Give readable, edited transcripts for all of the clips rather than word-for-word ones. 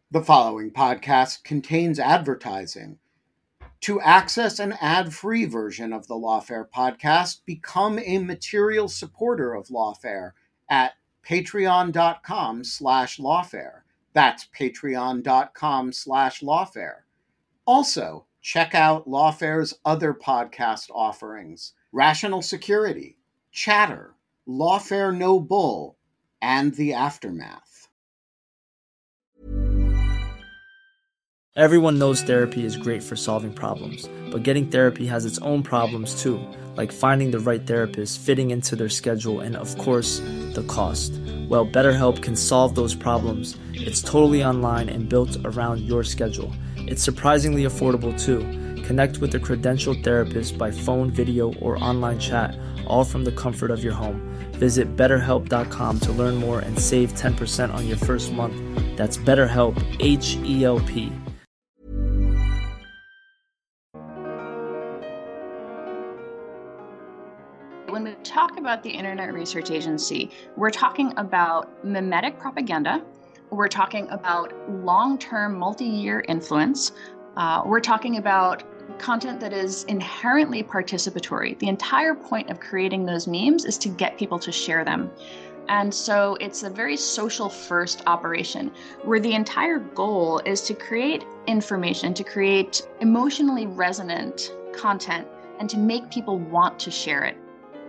The following podcast contains advertising. To access an ad-free version of the Lawfare podcast, become a material supporter of Lawfare at patreon.com/lawfare. That's patreon.com/lawfare. Also, check out Lawfare's other podcast offerings: Rational Security, Chatter, Lawfare No Bull, and The Aftermath. Everyone knows therapy is great for solving problems, but getting therapy has its own problems too, like finding the right therapist, fitting into their schedule, and of course, the cost. Well, BetterHelp can solve those problems. It's totally online and built around your schedule. It's surprisingly affordable too. Connect with a credentialed therapist by phone, video, or online chat, all from the comfort of your home. Visit BetterHelp.com to learn more and save 10% on your first month. That's BetterHelp, H-E-L-P. When we talk about the Internet Research Agency, we're talking about mimetic propaganda, we're talking about long-term multi-year influence, we're talking about content that is inherently participatory. The entire point of creating those memes is to get people to share them. And so it's a very social first operation where the entire goal is to create information, to create emotionally resonant content, and to make people want to share it.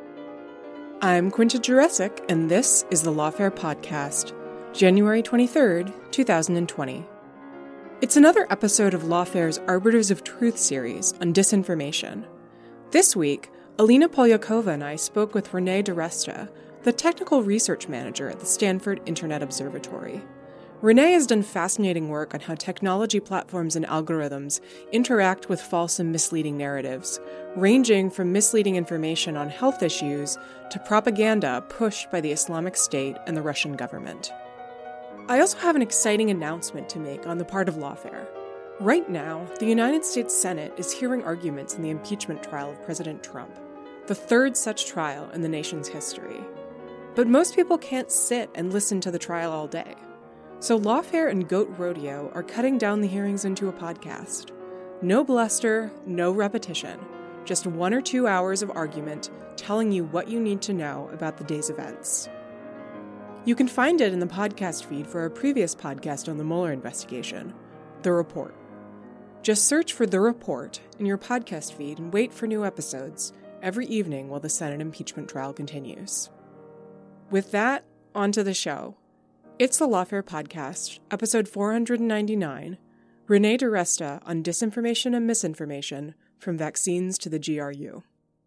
I'm Quinta Jurecic, and this is the Lawfare Podcast, January 23rd, 2020. It's another episode of Lawfare's Arbiters of Truth series on disinformation. This week, Alina Polyakova and I spoke with Renee DiResta, the technical research manager at the Stanford Internet Observatory. Renee has done fascinating work on how technology platforms and algorithms interact with false and misleading narratives, ranging from misleading information on health issues to propaganda pushed by the Islamic State and the Russian government. I also have an exciting announcement to make on the part of Lawfare. Right now, the United States Senate is hearing arguments in the impeachment trial of President Trump, the third such trial in the nation's history. But most people can't sit and listen to the trial all day. So Lawfare and Goat Rodeo are cutting down the hearings into a podcast. No bluster, no repetition, just 1 or 2 hours of argument telling you what you need to know about the day's events. You can find it in the podcast feed for our previous podcast on the Mueller investigation, The Report. Just search for The Report in your podcast feed and wait for new episodes every evening while the Senate impeachment trial continues. With that, on to the show. It's the Lawfare Podcast, episode 499, Renee DiResta on disinformation and misinformation, from vaccines to the GRU.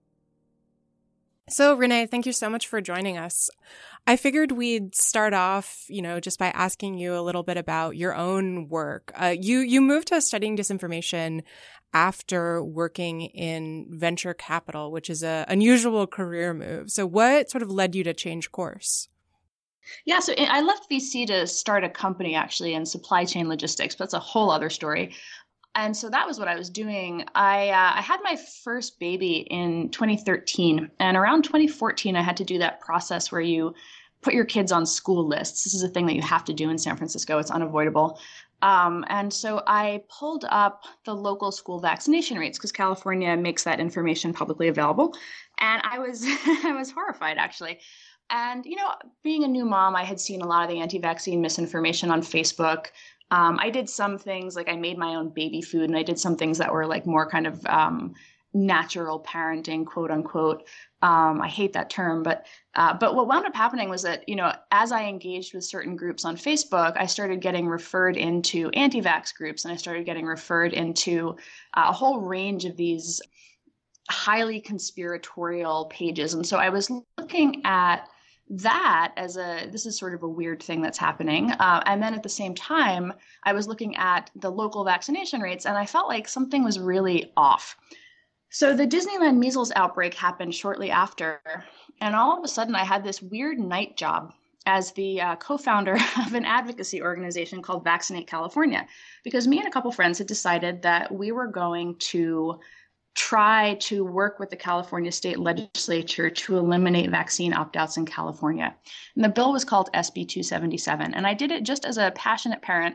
So, Renee, thank you so much for joining us. I figured we'd start off, just by asking you a little bit about your own work. You moved to studying disinformation after working in venture capital, which is an unusual career move. So what sort of led you to change course? Yeah, so I left VC to start a company actually in supply chain logistics, but that's a whole other story. And so that was what I was doing. I had my first baby in 2013, and around 2014, I had to do that process where you put your kids on school lists. This is a thing that you have to do in San Francisco. It's unavoidable. And so I pulled up the local school vaccination rates because California makes that information publicly available. And I was I was horrified, actually. And, being a new mom, I had seen a lot of the anti-vaccine misinformation on Facebook. I did some things, like I made my own baby food, and I did some things that were like more kind of natural parenting, quote unquote. I hate that term, but what wound up happening was that, as I engaged with certain groups on Facebook, I started getting referred into anti-vax groups, and I started getting referred into a whole range of these highly conspiratorial pages. And so I was looking at that as this is sort of a weird thing that's happening. And then at the same time, I was looking at the local vaccination rates, and I felt like something was really off. So the Disneyland measles outbreak happened shortly after, and all of a sudden I had this weird night job as the co-founder of an advocacy organization called Vaccinate California, because me and a couple friends had decided that we were going to try to work with the California state legislature to eliminate vaccine opt-outs in California. And the bill was called SB 277. And I did it just as a passionate parent.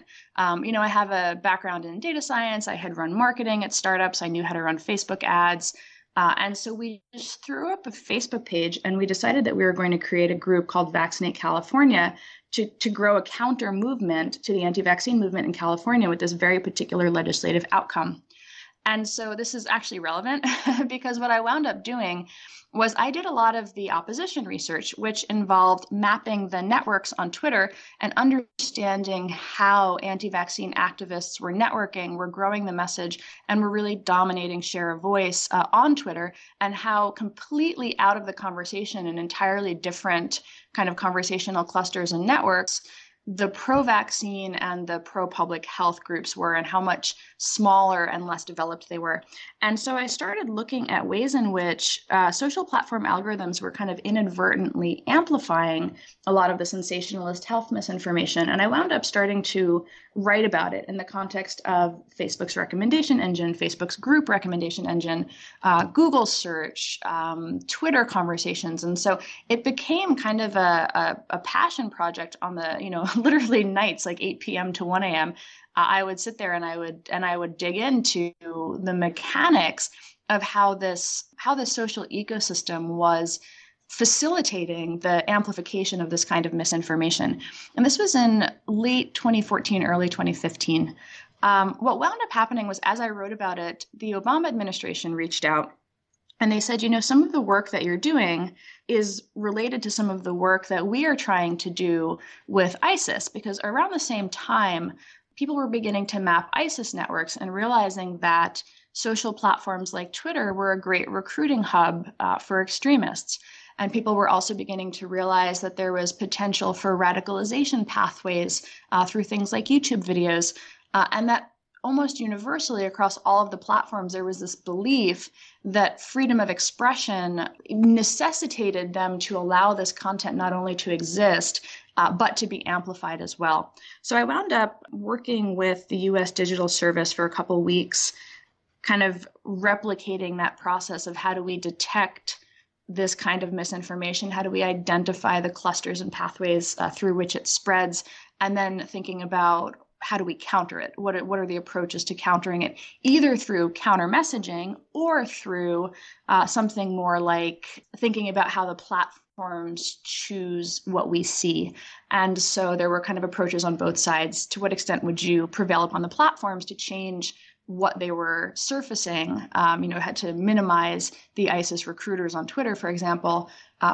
I have a background in data science. I had run marketing at startups. I knew how to run Facebook ads. And so we just threw up a Facebook page, and we decided that we were going to create a group called Vaccinate California to grow a counter movement to the anti-vaccine movement in California with this very particular legislative outcome. And so this is actually relevant because what I wound up doing was I did a lot of the opposition research, which involved mapping the networks on Twitter and understanding how anti-vaccine activists were networking, were growing the message, and were really dominating share of voice on Twitter, and how completely out of the conversation and entirely different kind of conversational clusters and networks the pro-vaccine and the pro-public health groups were, and how much smaller and less developed they were. And so I started looking at ways in which social platform algorithms were kind of inadvertently amplifying a lot of the sensationalist health misinformation. And I wound up starting to write about it in the context of Facebook's recommendation engine, Facebook's group recommendation engine, Google search, Twitter conversations. And so it became kind of a passion project on the, literally nights like 8 p.m. to 1 a.m. I would sit there and I would dig into the mechanics of how this social ecosystem was facilitating the amplification of this kind of misinformation. And this was in late 2014, early 2015. What wound up happening was, as I wrote about it, the Obama administration reached out and they said, some of the work that you're doing is related to some of the work that we are trying to do with ISIS, because around the same time, people were beginning to map ISIS networks and realizing that social platforms like Twitter were a great recruiting hub for extremists. And people were also beginning to realize that there was potential for radicalization pathways through things like YouTube videos, and that almost universally across all of the platforms, there was this belief that freedom of expression necessitated them to allow this content not only to exist, but to be amplified as well. So I wound up working with the U.S. Digital Service for a couple weeks, kind of replicating that process of how do we detect this kind of misinformation, how do we identify the clusters and pathways through which it spreads, and then thinking about how do we counter it? What are the approaches to countering it, either through counter messaging or through something more like thinking about how the platforms choose what we see. And so there were kind of approaches on both sides. To what extent would you prevail upon the platforms to change what they were surfacing, had to minimize the ISIS recruiters on Twitter, for example,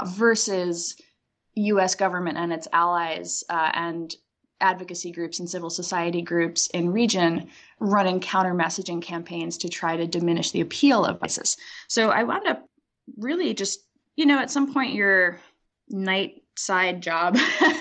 versus U.S. government and its allies and advocacy groups and civil society groups in region running counter messaging campaigns to try to diminish the appeal of ISIS. So I wound up really just, at some point your night side job,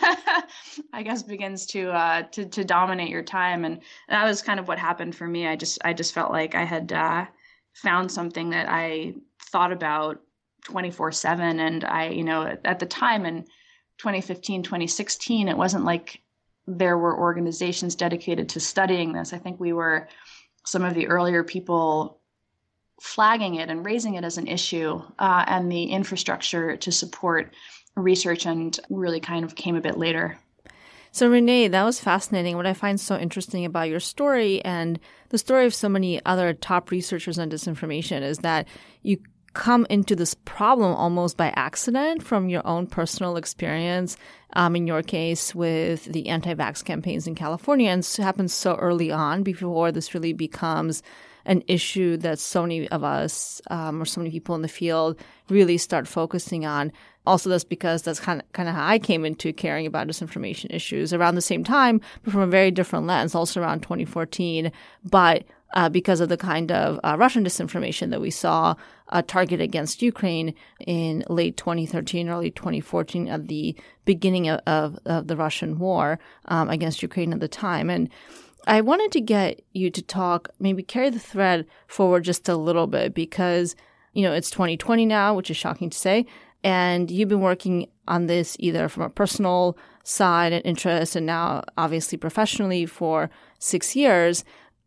I guess, begins to dominate your time. And that was kind of what happened for me. I just felt like I had found something that I thought about 24/7. And I, at the time in 2015, 2016, it wasn't like there were organizations dedicated to studying this. I think we were some of the earlier people flagging it and raising it as an issue, and the infrastructure to support research and really kind of came a bit later. So Renee, that was fascinating. What I find so interesting about your story and the story of so many other top researchers on disinformation is that you come into this problem almost by accident from your own personal experience, in your case with the anti-vax campaigns in California, and it happens so early on before this really becomes an issue that so many of us or so many people in the field really start focusing on. Also, that's because that's kind of how I came into caring about disinformation issues around the same time, but from a very different lens, also around 2014. But because of the kind of Russian disinformation that we saw targeted against Ukraine in late 2013, early 2014, at the beginning of the Russian war against Ukraine at the time. And I wanted to get you to talk, maybe carry the thread forward just a little bit because, it's 2020 now, which is shocking to say. And you've been working on this either from a personal side and interest and now obviously professionally for 6 years.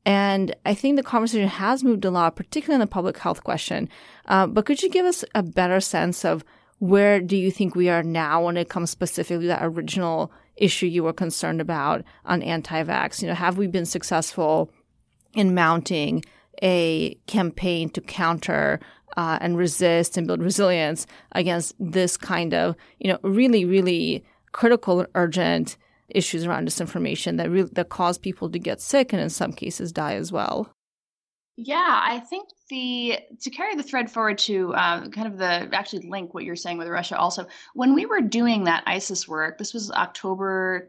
And I think the conversation has moved a lot, particularly on the public health question. But could you give us a better sense of where do you think we are now when it comes specifically to that original issue you were concerned about on anti-vax? Have we been successful in mounting a campaign to counter and resist and build resilience against this kind of, really, really critical and urgent issues around disinformation that cause people to get sick and in some cases die as well? Yeah, I think to carry the thread forward to kind of actually link what you're saying with Russia also, when we were doing that ISIS work, this was October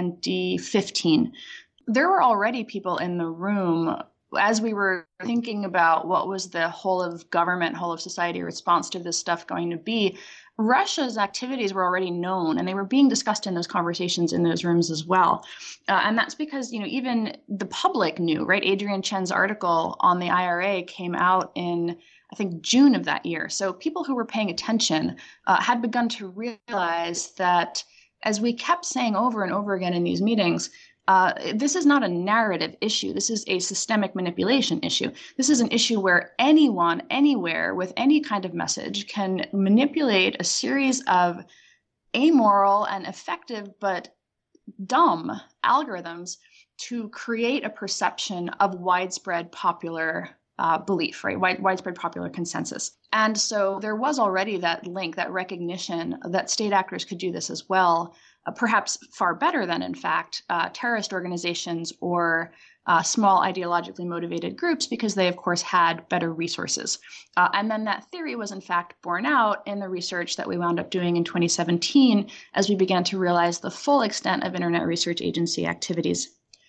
2015, there were already people in the room as we were thinking about what was the whole of government, whole of society response to this stuff going to be. Russia's activities were already known, and they were being discussed in those conversations in those rooms as well. And that's because, even the public knew, right? Adrian Chen's article on the IRA came out in, I think, June of that year. So people who were paying attention had begun to realize that, as we kept saying over and over again in these meetings, this is not a narrative issue. This is a systemic manipulation issue. This is an issue where anyone, anywhere, with any kind of message can manipulate a series of amoral and effective but dumb algorithms to create a perception of widespread popular belief, right? Widespread popular consensus. And so there was already that link, that recognition that state actors could do this as well. Perhaps far better than, in fact, terrorist organizations or small ideologically motivated groups, because they, of course, had better resources. And then that theory was, in fact, borne out in the research that we wound up doing in 2017 as we began to realize the full extent of Internet Research Agency activities.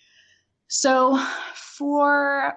So for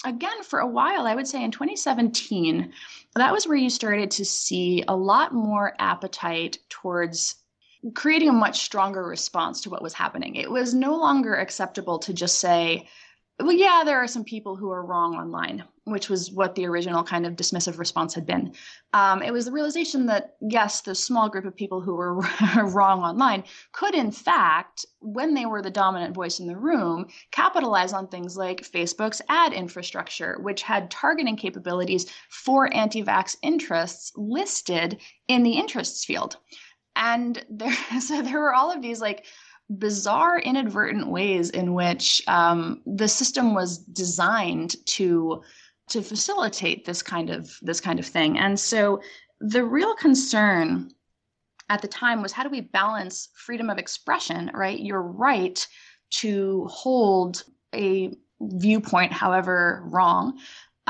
a while, I would say in 2017, that was where you started to see a lot more appetite towards creating a much stronger response to what was happening. It was no longer acceptable to just say, well, yeah, there are some people who are wrong online, which was what the original kind of dismissive response had been. It was the realization that, yes, the small group of people who were wrong online could, in fact, when they were the dominant voice in the room, capitalize on things like Facebook's ad infrastructure, which had targeting capabilities for anti-vax interests listed in the interests field. And there were all of these bizarre, inadvertent ways in which the system was designed to facilitate this kind of thing. And so the real concern at the time was, how do we balance freedom of expression, right? Your right to hold a viewpoint, however wrong,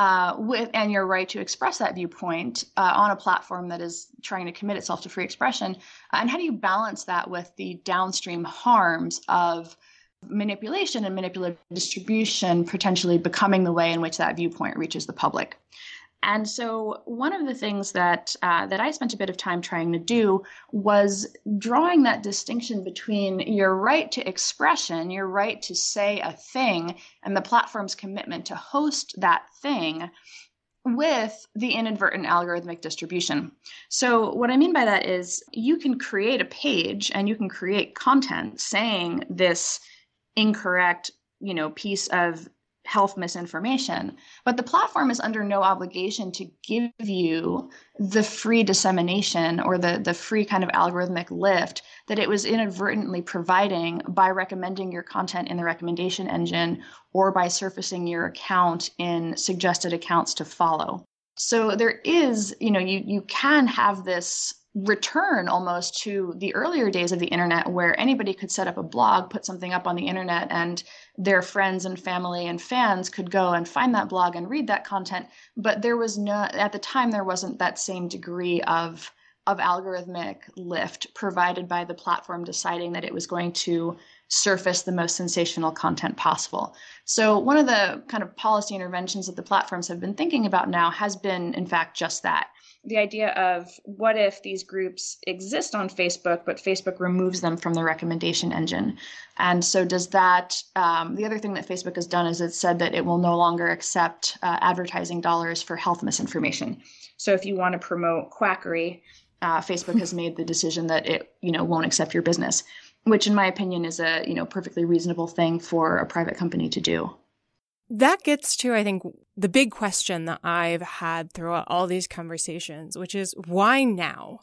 and your right to express that viewpoint on a platform that is trying to commit itself to free expression. And how do you balance that with the downstream harms of manipulation and manipulative distribution potentially becoming the way in which that viewpoint reaches the public? And so one of the things that I spent a bit of time trying to do was drawing that distinction between your right to expression, your right to say a thing, and the platform's commitment to host that thing with the inadvertent algorithmic distribution. So what I mean by that is you can create a page and you can create content saying this incorrect, piece of health misinformation, but the platform is under no obligation to give you the free dissemination or the free kind of algorithmic lift that it was inadvertently providing by recommending your content in the recommendation engine or by surfacing your account in suggested accounts to follow. So there is, you can have this return almost to the earlier days of the internet, where anybody could set up a blog, put something up on the internet, and their friends and family and fans could go and find that blog and read that content. But there was at the time, there wasn't that same degree of algorithmic lift provided by the platform deciding that it was going to surface the most sensational content possible. So one of the kind of policy interventions that the platforms have been thinking about now has been, in fact, just that. The idea of, what if these groups exist on Facebook, but Facebook removes them from the recommendation engine? And so does that, the other thing that Facebook has done is it said that it will no longer accept advertising dollars for health misinformation. So if you want to promote quackery, Facebook has made the decision that it, won't accept your business, which in my opinion is a, perfectly reasonable thing for a private company to do. That gets to, I think, the big question that I've had throughout all these conversations, which is why now?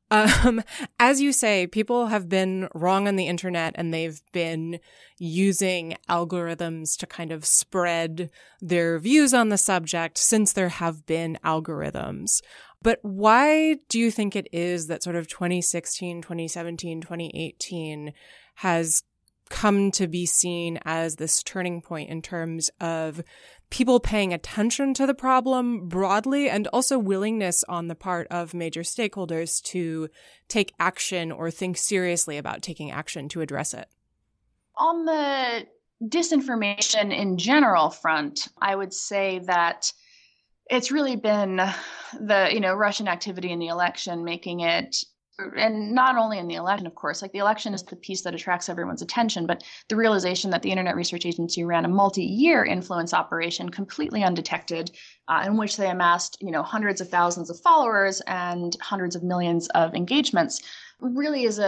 As you say, people have been wrong on the internet and they've been using algorithms to kind of spread their views on the subject since there have been algorithms. But why do you think it is that sort of 2016, 2017, 2018 has come to be seen as this turning point in terms of people paying attention to the problem broadly and also willingness on the part of major stakeholders to take action or think seriously about taking action to address it? On the disinformation in general front, I would say that it's really been the, Russian activity in the election making it, and not only in the election, of course, like the election is the piece that attracts everyone's attention, but the realization that the Internet Research Agency ran a multi-year influence operation completely undetected, in which they amassed, hundreds of thousands of followers and hundreds of millions of engagements, really is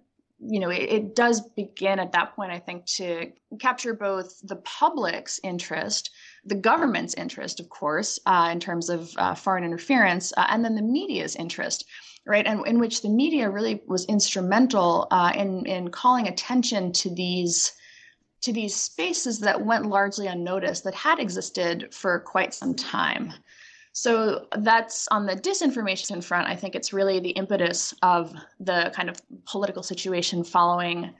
it does begin at that point, I think, to capture both the public's interest, the government's interest, of course, in terms of foreign interference, and then the media's interest. Right, and in which the media really was instrumental in calling attention to these spaces that went largely unnoticed, that had existed for quite some time. So that's on the disinformation front. I think it's really the impetus of the kind of political situation following,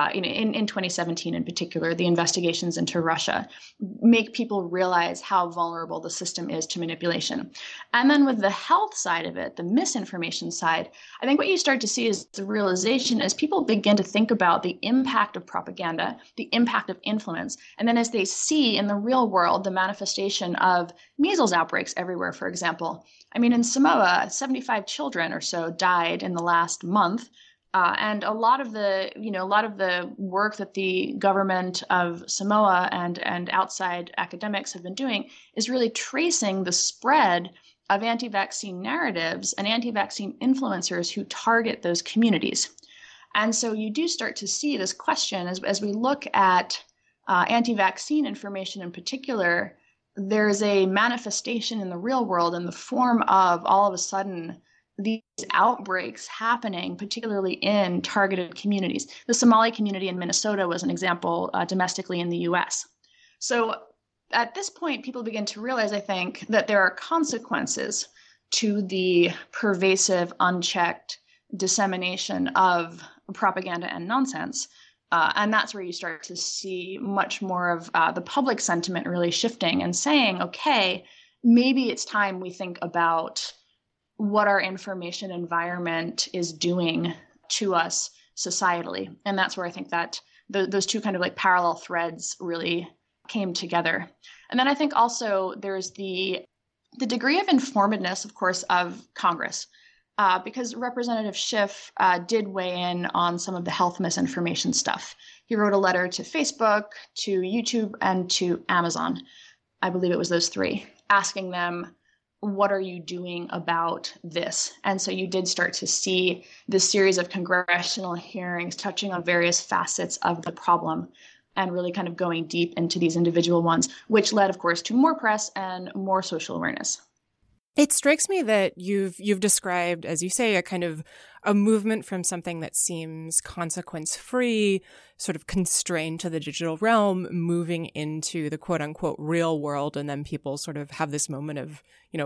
in 2017 in particular, the investigations into Russia make people realize how vulnerable the system is to manipulation. And then with the health side of it, the misinformation side, I think what you start to see is the realization as people begin to think about the impact of propaganda, the impact of influence, and then as they see in the real world the manifestation of measles outbreaks everywhere, for example. I mean, in Samoa, 75 children or so died in the last month. And a lot of the work that the government of Samoa and outside academics have been doing is really tracing the spread of anti-vaccine narratives and anti-vaccine influencers who target those communities. And so you do start to see this question as we look at anti-vaccine information in particular. There's a manifestation in the real world in the form of all of a sudden these outbreaks happening, particularly in targeted communities. The Somali community in Minnesota was an example domestically in the US. So at this point, people begin to realize, I think, that there are consequences to the pervasive, unchecked dissemination of propaganda and nonsense. And that's where you start to see much more of the public sentiment really shifting and saying, okay, maybe it's time we think about what our information environment is doing to us societally. And that's where I think that those two kind of like parallel threads really came together. And then I think also there's the degree of informedness, of course, of Congress, because Representative Schiff did weigh in on some of the health misinformation stuff. He wrote a letter to Facebook, to YouTube, and to Amazon. I believe it was those three, asking them, what are you doing about this? And so you did start to see this series of congressional hearings touching on various facets of the problem and really kind of going deep into these individual ones, which led, of course, to more press and more social awareness. It strikes me that you've described, as you say, a kind of a movement from something that seems consequence-free, sort of constrained to the digital realm, moving into the quote-unquote real world, and then people sort of have this moment of,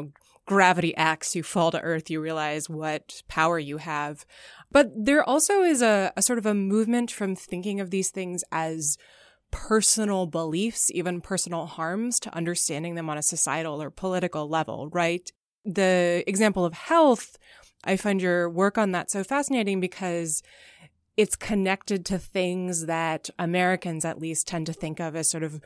gravity acts, you fall to earth, you realize what power you have. But there also is a sort of a movement from thinking of these things as personal beliefs, even personal harms, to understanding them on a societal or political level, right? The example of health, I find your work on that so fascinating because it's connected to things that Americans at least tend to think of as sort of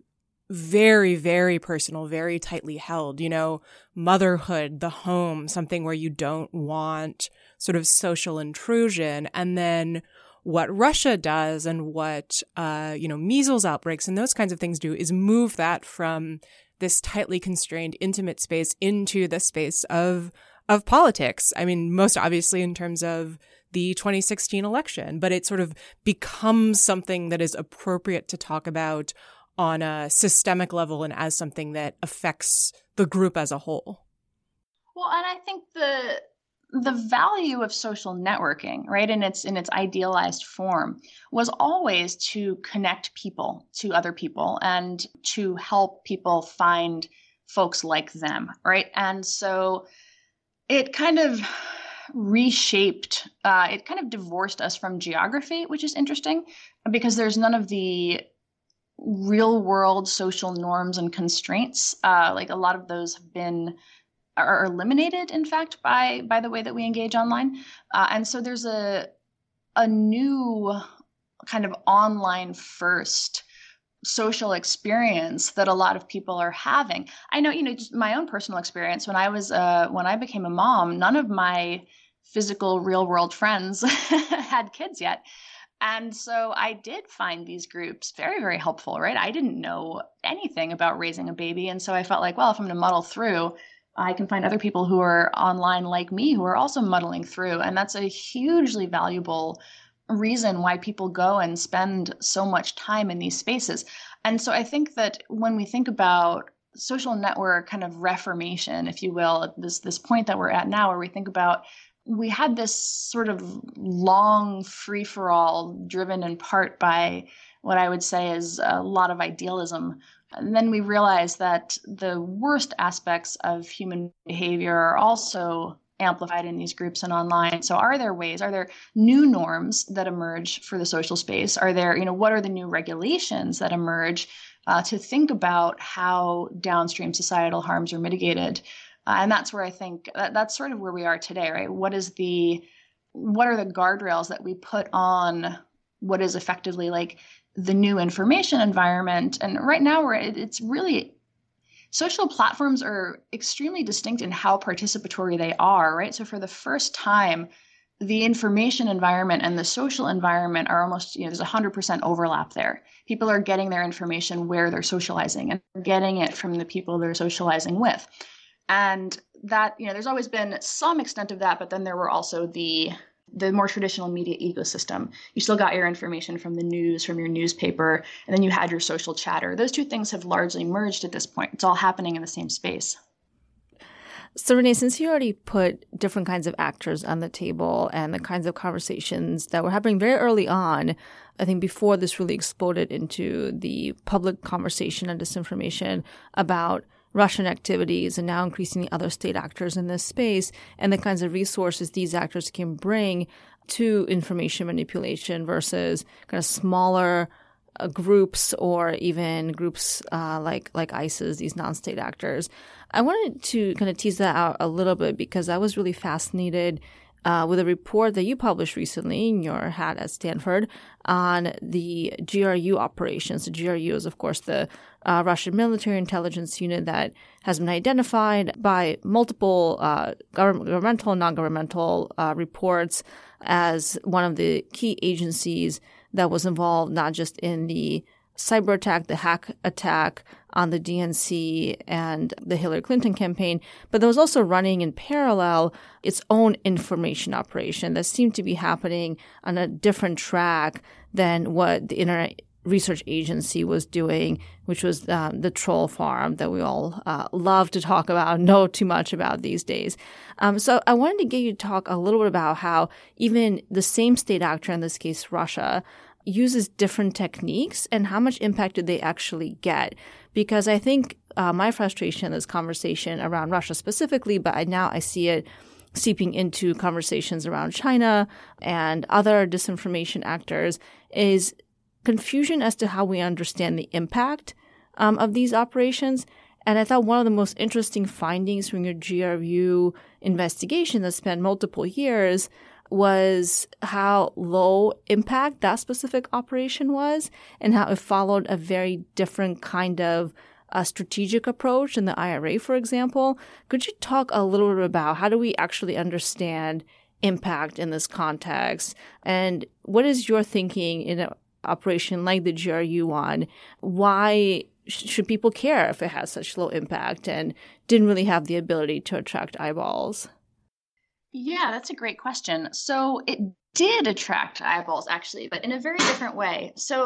very, very personal, very tightly held, motherhood, the home, something where you don't want sort of social intrusion. And then what Russia does and what, measles outbreaks and those kinds of things do is move that from this tightly constrained, intimate space into the space of politics. I mean, most obviously in terms of the 2016 election, but it sort of becomes something that is appropriate to talk about on a systemic level and as something that affects the group as a whole. Well, and I think the value of social networking, right, in its idealized form, was always to connect people to other people and to help people find folks like them, right? And so it kind of reshaped, it kind of divorced us from geography, which is interesting because there's none of the real world social norms and constraints. Like a lot of those are eliminated, in fact, by the way that we engage online. And so there's a new kind of online first social experience that a lot of people are having. I know, just my own personal experience when I became a mom, none of my physical real world friends had kids yet. And so I did find these groups very, very helpful, right? I didn't know anything about raising a baby. And so I felt like, well, if I'm going to muddle through, I can find other people who are online like me who are also muddling through. And that's a hugely valuable reason why people go and spend so much time in these spaces. And so I think that when we think about social network kind of reformation, if you will, at this point that we're at now, where we think about we had this sort of long free-for-all driven in part by what I would say is a lot of idealism. And then we realized that the worst aspects of human behavior are also amplified in these groups and online. So are there new norms that emerge for the social space? Are there, what are the new regulations that emerge to think about how downstream societal harms are mitigated? And that's where I think that's sort of where we are today, right? What are the guardrails that we put on what is effectively like the new information environment? And right now it's really, social platforms are extremely distinct in how participatory they are, right? So for the first time, the information environment and the social environment are almost, there's 100% overlap there. People are getting their information where they're socializing and getting it from the people they're socializing with. And that, there's always been some extent of that, but then there were also the more traditional media ecosystem. You still got your information from the news, from your newspaper, and then you had your social chatter. Those two things have largely merged at this point. It's all happening in the same space. So Renee, since you already put different kinds of actors on the table and the kinds of conversations that were happening very early on, I think before this really exploded into the public conversation and disinformation about Russian activities and now increasingly other state actors in this space and the kinds of resources these actors can bring to information manipulation versus kind of smaller groups or even groups like ISIS, these non-state actors. I wanted to kind of tease that out a little bit because I was really fascinated with a report that you published recently in your hat at Stanford on the GRU operations. The GRU is, of course, the Russian military intelligence unit that has been identified by multiple governmental and non-governmental reports as one of the key agencies that was involved not just in the cyber attack, the hack attack on the DNC and the Hillary Clinton campaign, but that was also running in parallel its own information operation that seemed to be happening on a different track than what the Internet Research Agency was doing, which was the troll farm that we all love to talk about, know too much about these days. So I wanted to get you to talk a little bit about how even the same state actor, in this case Russia, uses different techniques and how much impact did they actually get? Because I think my frustration in this conversation around Russia specifically, but now I see it seeping into conversations around China and other disinformation actors, is confusion as to how we understand the impact of these operations. And I thought one of the most interesting findings from your GRU investigation that spanned multiple years was how low impact that specific operation was and how it followed a very different kind of strategic approach than the IRA, for example. Could you talk a little bit about how do we actually understand impact in this context? And what is your thinking in an operation like the GRU one? Why should people care if it has such low impact and didn't really have the ability to attract eyeballs? Yeah, that's a great question. So it did attract eyeballs, actually, but in a very different way. So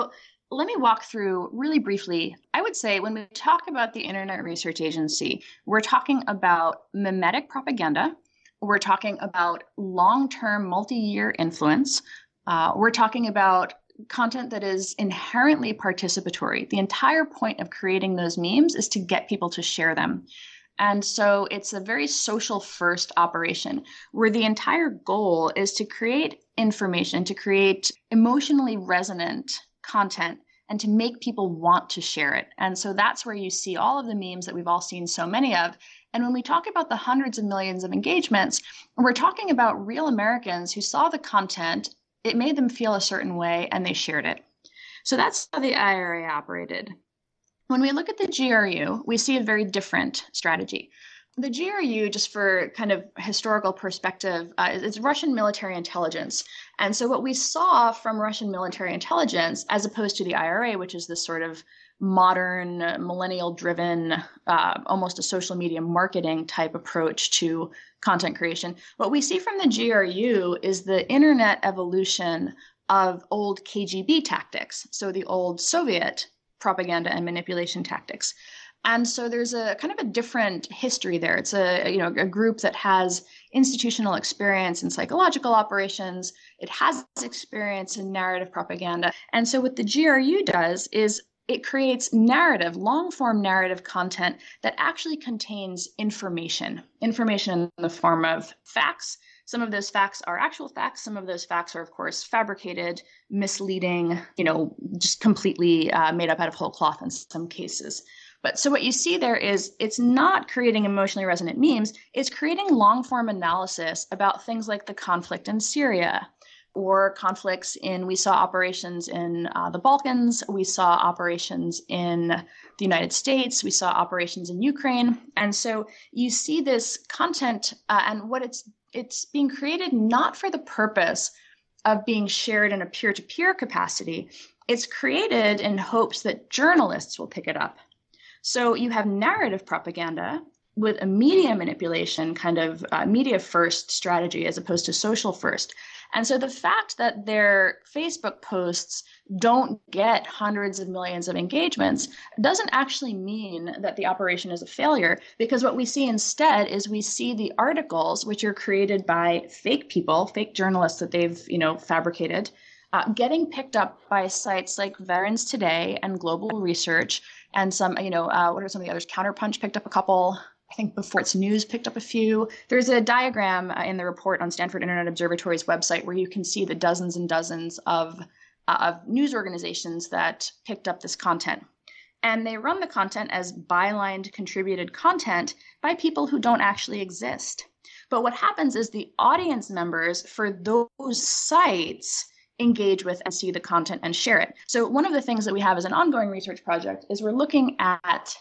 let me walk through really briefly. I would say when we talk about the Internet Research Agency, we're talking about mimetic propaganda. We're talking about long-term, multi-year influence. We're talking about content that is inherently participatory. The entire point of creating those memes is to get people to share them. And so it's a very social first operation where the entire goal is to create information, to create emotionally resonant content, and to make people want to share it. And so that's where you see all of the memes that we've all seen so many of. And when we talk about the hundreds of millions of engagements, we're talking about real Americans who saw the content, it made them feel a certain way, and they shared it. So that's how the IRA operated. When we look at the GRU, we see a very different strategy. The GRU, just for kind of historical perspective, it's Russian military intelligence. And so what we saw from Russian military intelligence, as opposed to the IRA, which is this sort of modern, millennial-driven, almost a social media marketing type approach to content creation, what we see from the GRU is the internet evolution of old KGB tactics, so the old Soviet propaganda and manipulation tactics. And so there's a kind of a different history there. It's a group that has institutional experience in psychological operations. It has experience in narrative propaganda. And so what the GRU does is it creates narrative, long-form narrative content that actually contains information in the form of facts. Some of those facts are actual facts. Some of those facts are, of course, fabricated, misleading, just completely made up out of whole cloth in some cases. But so what you see there is it's not creating emotionally resonant memes. It's creating long-form analysis about things like the conflict in Syria or conflicts we saw operations in the Balkans. We saw operations in the United States. We saw operations in Ukraine. And so you see this content and what it's being created not for the purpose of being shared in a peer-to-peer capacity. It's created in hopes that journalists will pick it up. So you have narrative propaganda with a media manipulation kind of media first strategy as opposed to social first. And so the fact that their Facebook posts don't get hundreds of millions of engagements doesn't actually mean that the operation is a failure, because what we see instead is we see the articles, which are created by fake people, fake journalists that they've fabricated, getting picked up by sites like Veterans Today and Global Research and some, what are some of the others? Counterpunch picked up a couple. I think Before It's News picked up a few. There's a diagram in the report on Stanford Internet Observatory's website where you can see the dozens and dozens of news organizations that picked up this content. And they run the content as bylined contributed content by people who don't actually exist. But what happens is the audience members for those sites engage with and see the content and share it. So one of the things that we have as an ongoing research project is we're looking at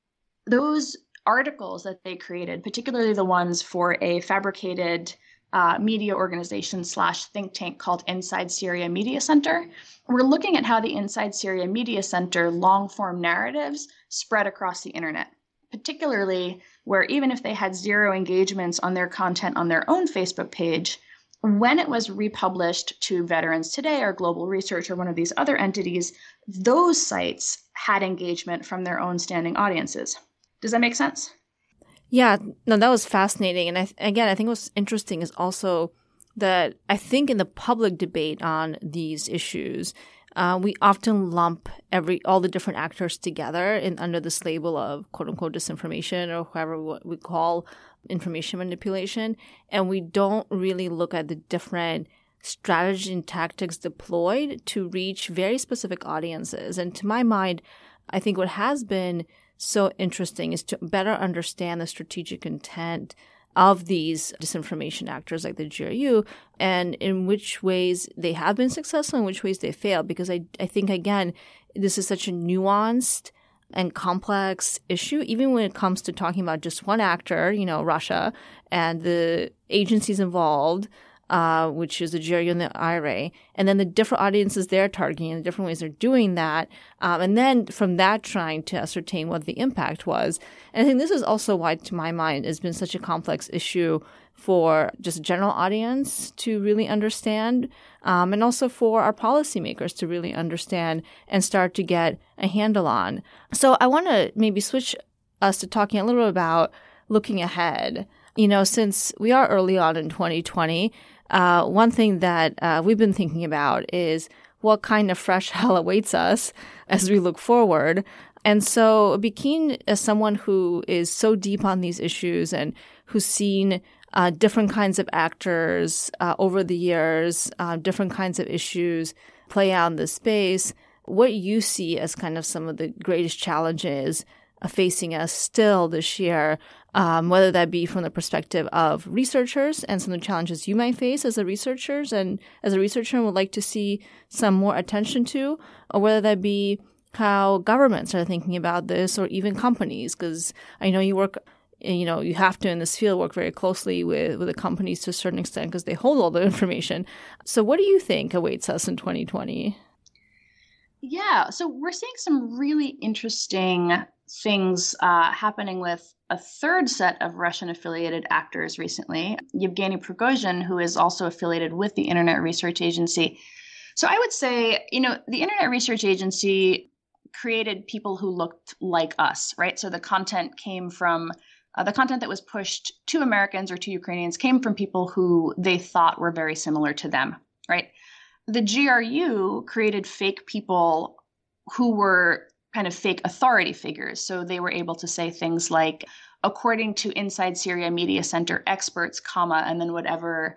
those articles that they created, particularly the ones for a fabricated media organization / think tank called Inside Syria Media Center. We're looking at how the Inside Syria Media Center long-form narratives spread across the internet, particularly where even if they had 0 engagements on their content on their own Facebook page, when it was republished to Veterans Today or Global Research or one of these other entities, those sites had engagement from their own standing audiences. Does that make sense? Yeah, no, that was fascinating. And I think what's interesting is also that I think in the public debate on these issues, we often lump all the different actors together under this label of quote unquote disinformation or whatever we call information manipulation. And we don't really look at the different strategies and tactics deployed to reach very specific audiences. And to my mind, I think what has been so interesting is to better understand the strategic intent of these disinformation actors like the GRU and in which ways they have been successful and which ways they failed. Because I think, again, this is such a nuanced and complex issue, even when it comes to talking about just one actor, Russia, and the agencies involved. which is the GRU and the IRA, and then the different audiences they're targeting and the different ways they're doing that. And then from that, trying to ascertain what the impact was. And I think this is also why, to my mind, it's been such a complex issue for just a general audience to really understand, and also for our policymakers to really understand and start to get a handle on. So I want to maybe switch us to talking a little bit about looking ahead. Since we are early on in 2020, one thing that we've been thinking about is what kind of fresh hell awaits us as we look forward. And so I'd be keen, as someone who is so deep on these issues and who's seen different kinds of actors over the years, different kinds of issues play out in this space, what you see as kind of some of the greatest challenges facing us still this year, whether that be from the perspective of researchers and some of the challenges you might face as a researchers and as a researcher and would like to see some more attention to, or whether that be how governments are thinking about this, or even companies, because I know you work, you have to in this field work very closely with the companies to a certain extent because they hold all the information. So what do you think awaits us in 2020? Yeah, so we're seeing some really interesting things happening with a third set of Russian-affiliated actors recently, Yevgeny Prigozhin, who is also affiliated with the Internet Research Agency. So I would say, the Internet Research Agency created people who looked like us, right? So the content that was pushed to Americans or to Ukrainians came from people who they thought were very similar to them, right? The GRU created fake people who were kind of fake authority figures. So they were able to say things like, according to Inside Syria Media Center experts, and then whatever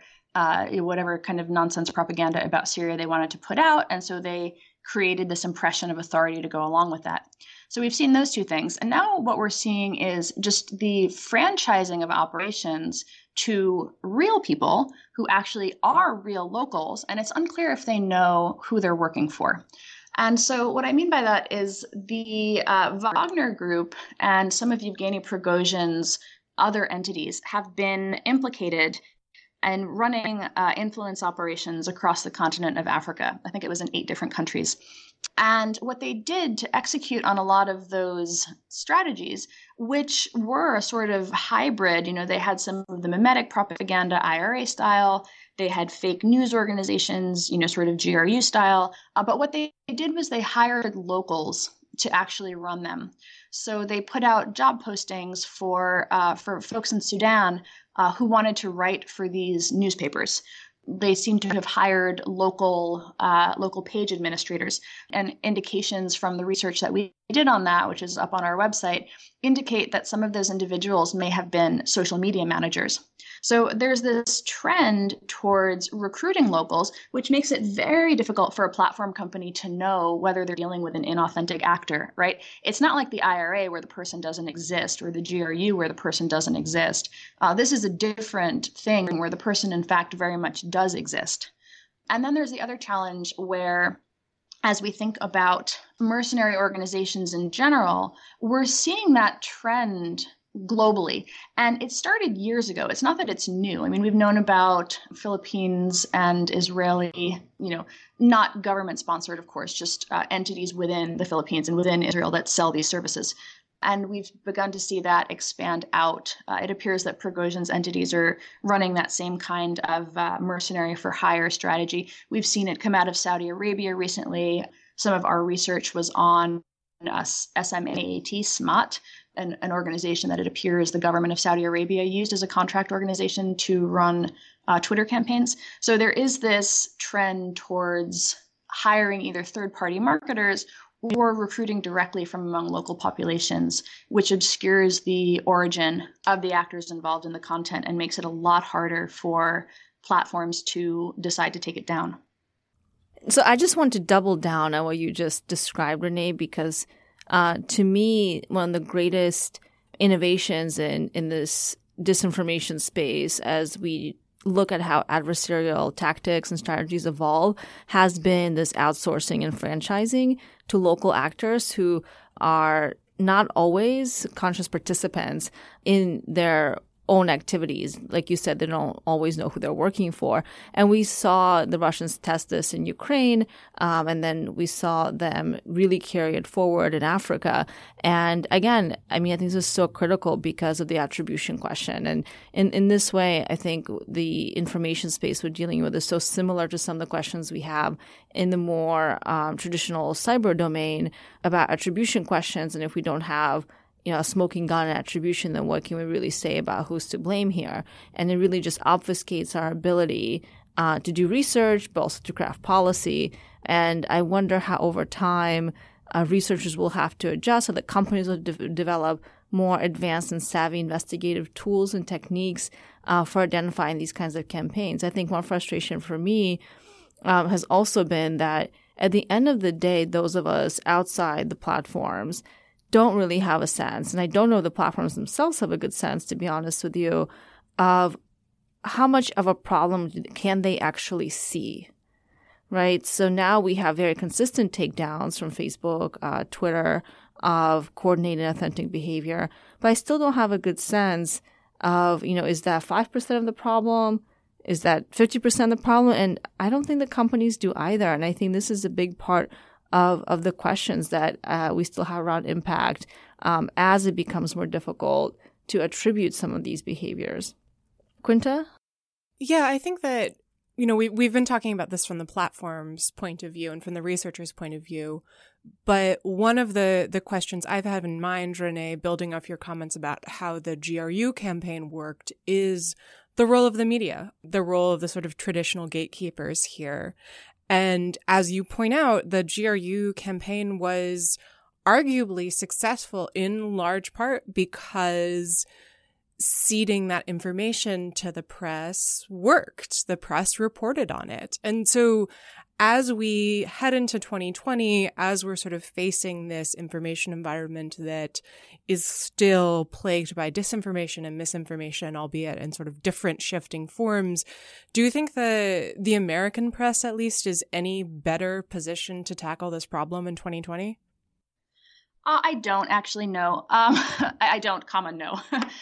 kind of nonsense propaganda about Syria they wanted to put out. And so they created this impression of authority to go along with that. So we've seen those two things. And now what we're seeing is just the franchising of operations to real people who actually are real locals. And it's unclear if they know who they're working for. And so what I mean by that is the Wagner Group and some of Yevgeny Prigozhin's other entities have been implicated in running influence operations across the continent of Africa. I think it was in 8 different countries. And what they did to execute on a lot of those strategies, which were a sort of hybrid, they had some of the mimetic propaganda IRA style, they had fake news organizations, sort of GRU style. But what they did was they hired locals to actually run them. So they put out job postings for folks in Sudan who wanted to write for these newspapers. They seem to have hired local page administrators, and indications from the research that we did on that, which is up on our website, indicate that some of those individuals may have been social media managers. So there's this trend towards recruiting locals, which makes it very difficult for a platform company to know whether they're dealing with an inauthentic actor, right? It's not like the IRA where the person doesn't exist, or the GRU where the person doesn't exist. This is a different thing where the person, in fact, very much does exist. And then there's the other challenge where, as we think about mercenary organizations in general, we're seeing that trend globally. And it started years ago. It's not that it's new. I mean, we've known about Philippines and Israeli, not government sponsored, of course, just entities within the Philippines and within Israel that sell these services. And we've begun to see that expand out. It appears that Prigozhin's entities are running that same kind of mercenary for hire strategy. We've seen it come out of Saudi Arabia recently. Some of our research was on SMAAT, SMAT, an organization that it appears the government of Saudi Arabia used as a contract organization to run Twitter campaigns. So there is this trend towards hiring either third-party marketers or recruiting directly from among local populations, which obscures the origin of the actors involved in the content and makes it a lot harder for platforms to decide to take it down. So I just want to double down on what you just described, Renee, because to me, one of the greatest innovations in this disinformation space, as we look at how adversarial tactics and strategies evolve, has been this outsourcing and franchising to local actors who are not always conscious participants in their own activities. Like you said, they don't always know who they're working for. And we saw the Russians test this in Ukraine, and then we saw them really carry it forward in Africa. And again, I mean, I think this is so critical because of the attribution question. And in this way, I think the information space we're dealing with is so similar to some of the questions we have in the more traditional cyber domain about attribution questions. And if we don't have a smoking gun and attribution, then what can we really say about who's to blame here? And it really just obfuscates our ability to do research, but also to craft policy. And I wonder how over time researchers will have to adjust, so that companies will develop more advanced and savvy investigative tools and techniques for identifying these kinds of campaigns. I think one frustration for me has also been that at the end of the day, those of us outside the platforms don't really have a sense, and I don't know if the platforms themselves have a good sense, to be honest with you, of how much of a problem can they actually see, right? So now we have very consistent takedowns from Facebook, Twitter, of coordinated authentic behavior, but I still don't have a good sense of, is that 5% of the problem? Is that 50% of the problem? And I don't think the companies do either, and I think this is a big part of the questions that we still have around impact as it becomes more difficult to attribute some of these behaviors. Quinta? Yeah, I think that, we've been talking about this from the platform's point of view and from the researcher's point of view. But one of the questions I've had in mind, Renee, building off your comments about how the GRU campaign worked, is the role of the media, the role of the sort of traditional gatekeepers here. And as you point out, the GRU campaign was arguably successful in large part because ceding that information to the press worked. The press reported on it. And so as we head into 2020, as we're sort of facing this information environment that is still plagued by disinformation and misinformation, albeit in sort of different shifting forms, do you think the American press, at least, is any better positioned to tackle this problem in 2020? I don't actually know. I don't, no.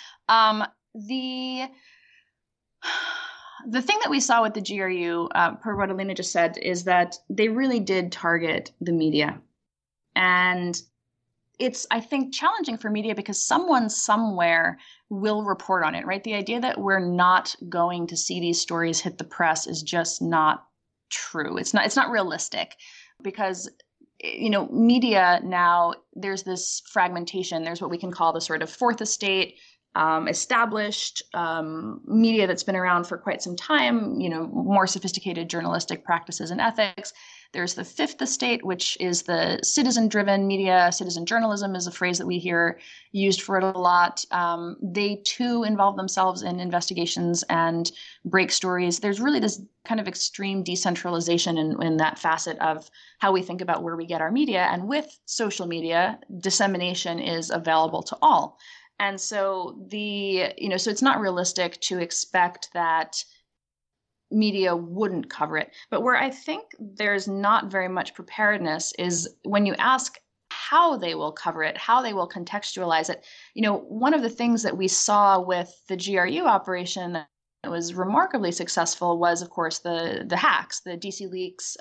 The thing that we saw with the GRU, per what Elena just said, is that they really did target the media. And it's, I think, challenging for media because someone somewhere will report on it, right? The idea that we're not going to see these stories hit the press is just not true. It's not realistic because media now, there's this fragmentation. There's what we can call the sort of fourth estate, established media that's been around for quite some time, more sophisticated journalistic practices and ethics. There's the fifth estate, which is the citizen-driven media. Citizen journalism is a phrase that we hear used for it a lot. They too involve themselves in investigations and break stories. There's really this kind of extreme decentralization in that facet of how we think about where we get our media. And with social media, dissemination is available to all. And so so it's not realistic to expect that media wouldn't cover it. But where I think there's not very much preparedness is when you ask how they will cover it, how they will contextualize it. One of the things that we saw with the GRU operation that was remarkably successful was, of course, the hacks, the DC Leaks,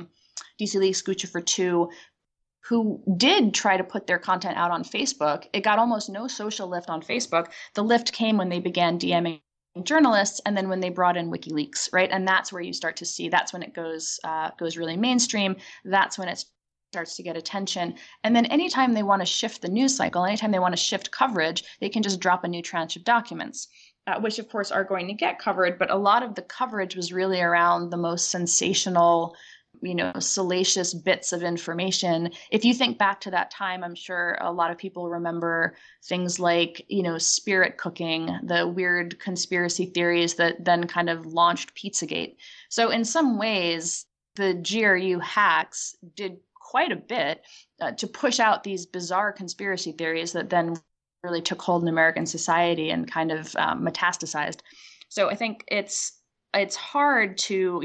Guccifer2, who did try to put their content out on Facebook. It got almost no social lift on Facebook. The lift came when they began DMing journalists, and then when they brought in WikiLeaks, right? And that's where you start to see, that's when it goes really mainstream. That's when it starts to get attention. And then anytime they want to shift the news cycle, anytime they want to shift coverage, they can just drop a new tranche of documents, which of course are going to get covered. But a lot of the coverage was really around the most sensational, salacious bits of information. If you think back to that time, I'm sure a lot of people remember things like, spirit cooking, the weird conspiracy theories that then kind of launched Pizzagate. So in some ways, the GRU hacks did quite a bit to push out these bizarre conspiracy theories that then really took hold in American society and kind of metastasized. So I think it's it's hard to,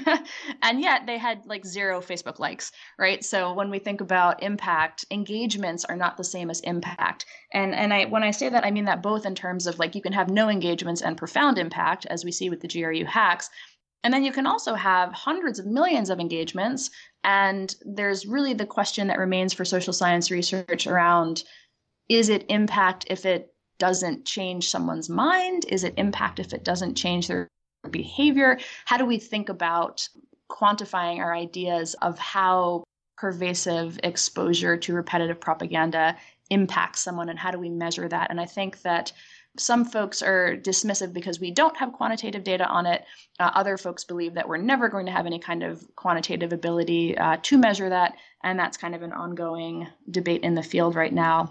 and yet they had like 0 Facebook likes, right? So when we think about impact, engagements are not the same as impact. And when I say that, I mean that both in terms of like you can have no engagements and profound impact, as we see with the GRU hacks. And then you can also have hundreds of millions of engagements. And there's really the question that remains for social science research around, is it impact if it doesn't change someone's mind? Is it impact if it doesn't change their behavior? How do we think about quantifying our ideas of how pervasive exposure to repetitive propaganda impacts someone, and how do we measure that? And I think that some folks are dismissive because we don't have quantitative data on it. Other folks believe that we're never going to have any kind of quantitative ability to measure that. And that's kind of an ongoing debate in the field right now.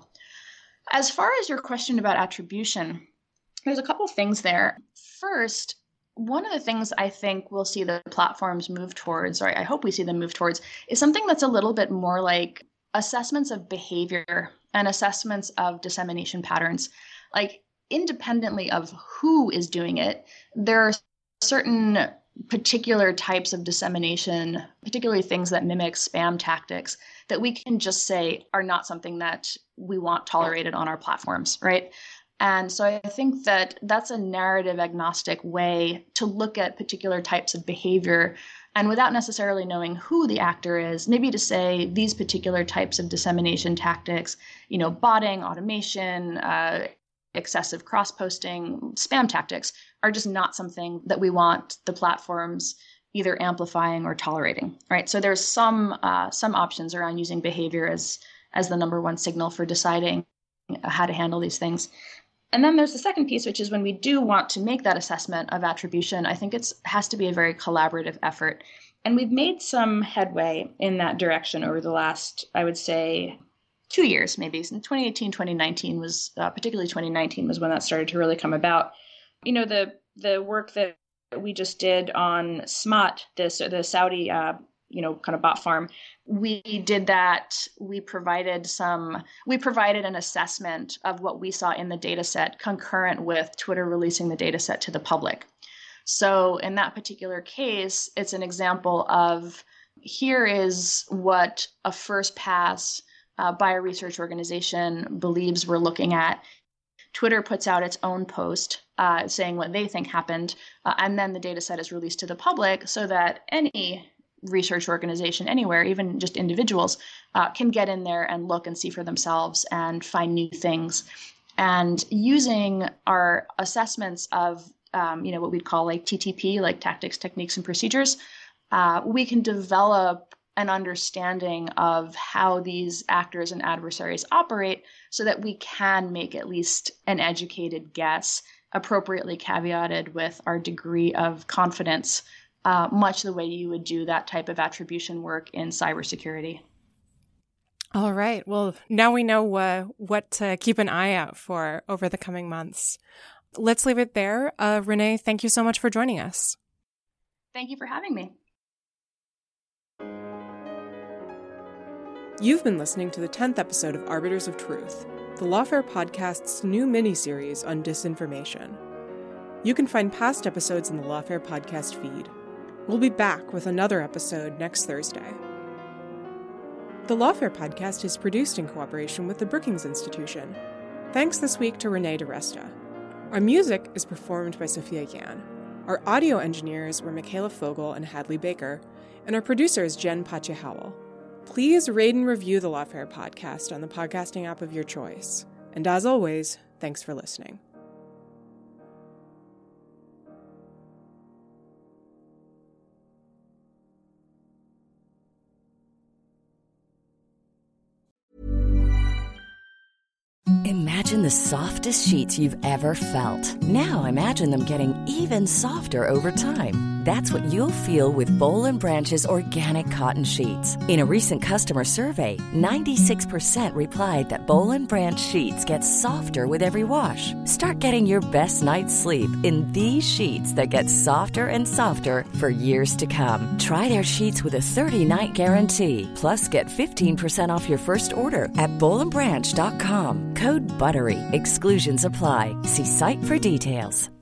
As far as your question about attribution, there's a couple things there. First, one of the things I think we'll see the platforms move towards, or I hope we see them move towards, is something that's a little bit more like assessments of behavior and assessments of dissemination patterns. Like, independently of who is doing it, there are certain particular types of dissemination, particularly things that mimic spam tactics, that we can just say are not something that we want tolerated on our platforms, right? And so I think that that's a narrative agnostic way to look at particular types of behavior, and without necessarily knowing who the actor is, maybe to say these particular types of dissemination tactics, botting, automation, excessive cross-posting, spam tactics are just not something that we want the platforms either amplifying or tolerating, right? So there's some options around using behavior as the number one signal for deciding how to handle these things. And then there's the second piece, which is when we do want to make that assessment of attribution, I think it has to be a very collaborative effort. And we've made some headway in that direction over the last, I would say, 2 years, maybe. In 2018, 2019 was, particularly 2019 was when that started to really come about. The work that we just did on SMOT, the Saudi, kind of bot farm, we did that. We provided an assessment of what we saw in the data set concurrent with Twitter releasing the data set to the public. So in that particular case, it's an example of, here is what a first pass by a research organization believes we're looking at. Twitter puts out its own post saying what they think happened, and then the data set is released to the public so that any research organization anywhere, even just individuals, can get in there and look and see for themselves and find new things. And using our assessments of what we'd call like TTP, like tactics, techniques, and procedures, we can develop an understanding of how these actors and adversaries operate so that we can make at least an educated guess, appropriately caveated with our degree of confidence, much the way you would do that type of attribution work in cybersecurity. All right. Well, now we know what to keep an eye out for over the coming months. Let's leave it there. Renee, thank you so much for joining us. Thank you for having me. You've been listening to the 10th episode of Arbiters of Truth, the Lawfare podcast's new mini-series on disinformation. You can find past episodes in the Lawfare podcast feed. We'll be back with another episode next Thursday. The Lawfare podcast is produced in cooperation with the Brookings Institution. Thanks this week to Renee DiResta. Our music is performed by Sophia Yan. Our audio engineers were Michaela Fogel and Hadley Baker, and our producer is Jen Pache-Howell. Please rate and review the Lawfare podcast on the podcasting app of your choice. And as always, thanks for listening. Imagine the softest sheets you've ever felt. Now imagine them getting even softer over time. That's what you'll feel with Boll & Branch's organic cotton sheets. In a recent customer survey, 96% replied that Boll & Branch sheets get softer with every wash. Start getting your best night's sleep in these sheets that get softer and softer for years to come. Try their sheets with a 30-night guarantee. Plus, get 15% off your first order at bollandbranch.com. Code BUTTERY. Exclusions apply. See site for details.